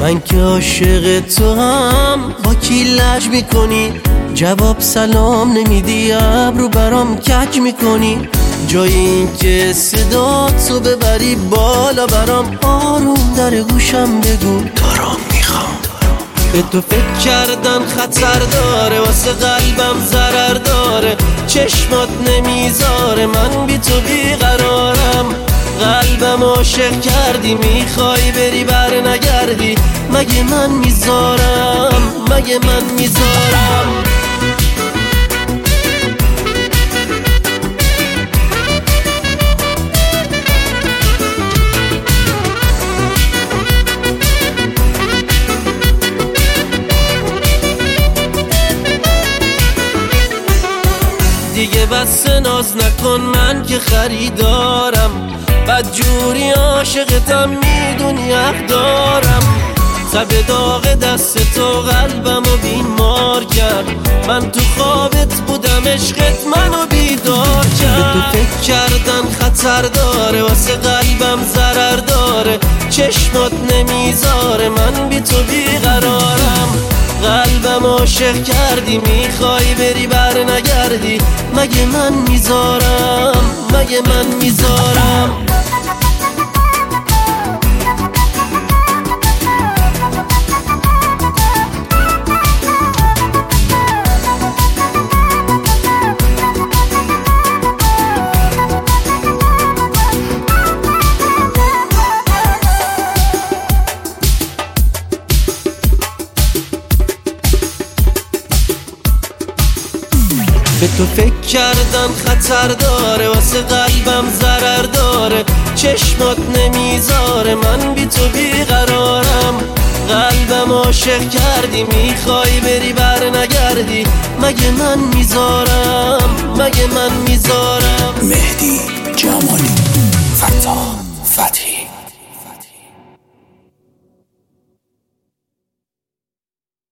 من که عاشق تو هم با کی لج میکنی؟ جواب سلام نمیدی، ابرو برام کج میکنی. جای این که صداتو ببری بالا برام آروم در گوشم بگو دارم میخوام. به تو فکر کردن خطر داره، واسه قلبم ضرر داره. چشمات نمیذاره من بی تو بیقرارم. قلبم عاشق کردی، میخوای بری بر نگردی. مگه من میذارم، مگه من میذارم؟ دیگه بس ناز نکن، من که خریدارم. بدجوری عاشقتم، میدونی حق دارم. تب داغ دست تو قلبمو بیمار کرد. من تو خوابت بودم، عشقت منو بیدار کرد. به تو فکر کردن خطر داره، واسه قلبم ضرر داره. چشمات نمیذاره من بی تو بیقرارم. قلبم عاشق کردی، میخوای بری بر نگردی. مگه من میذارم، مگه من میذارم؟ به تو فکر کردن خطر داره، واسه قلبم ضرر داره. چشمات نمیذاره من بی تو بیقرارم. قلبم عاشق کردی، میخوای بری بر نگردی. مگه من میذارم، مگه من میذارم؟ مهدی جمالی، فتاح فتحی.